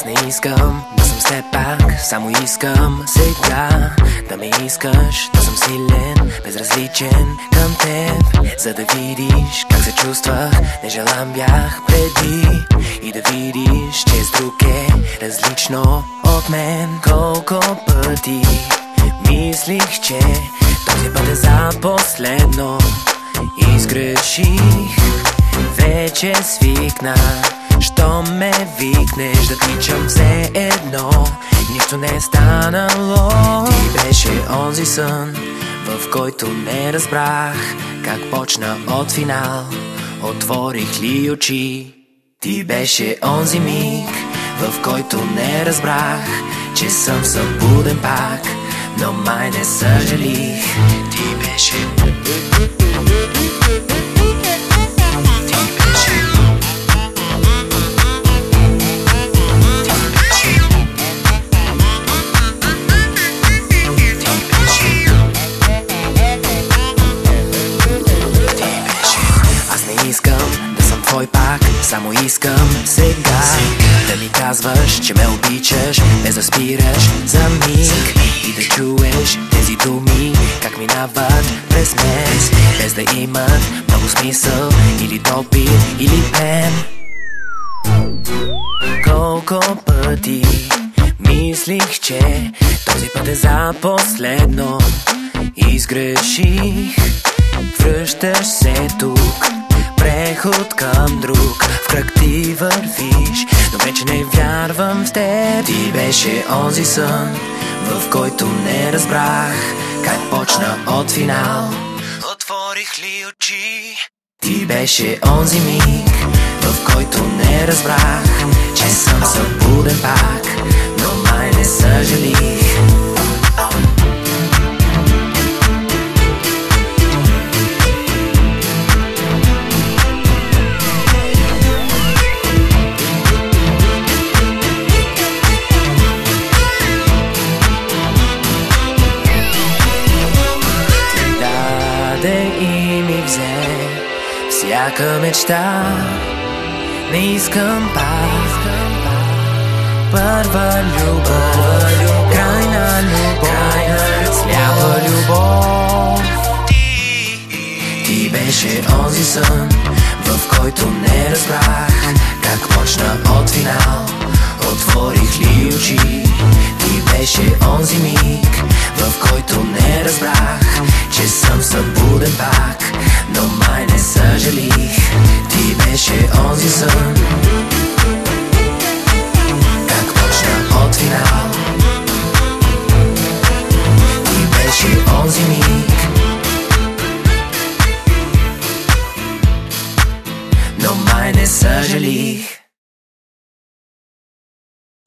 Аз не искам да съм с теб пак, само искам сега да ме искаш, да съм силен, безразличен към теб, за да видиш как се чувствах, нежелан бях преди и да видиш, че с друг е различно от мен. Колко пъти мислих, че този път е за последно и сгреших. Вече свикна, що ме викнеш, да тичам все едно, нищо не е станало. Ти беше онзи сън, в който не разбрах как почна от финал, отворих ли очи. Ти беше онзи миг, в който не разбрах, че съм събуден пак, но май не съжалих. Ти беше искам да съм твой пак, само искам сега да ми казваш, че ме обичаш, без да спираш за миг и да чуеш тези думи, как минават през мен, без да имат много смисъл или допир, или пен. Колко пъти мислих, че този път е за последно и сгреших. Връщаш се тук, преход към друг, в кръг ти вървиш, но вече не вярвам в теб. Ти беше онзи сън, в който не разбрах как почна от финал, отворих ли очи. Ти беше онзи миг, в който не разбрах, че съм събуден пак, но май не съжалих. И ми взе всяка мечта, не искам пак. Първа любов, крайна любов, сляпа любов. Ти беше онзи сън, в който не разбрах как почна от финал, отворих ли очи. Ти беше онзи миг, в който не разбрах, че съм събуден пак, но май не съжалих. Ти беше онзи сън,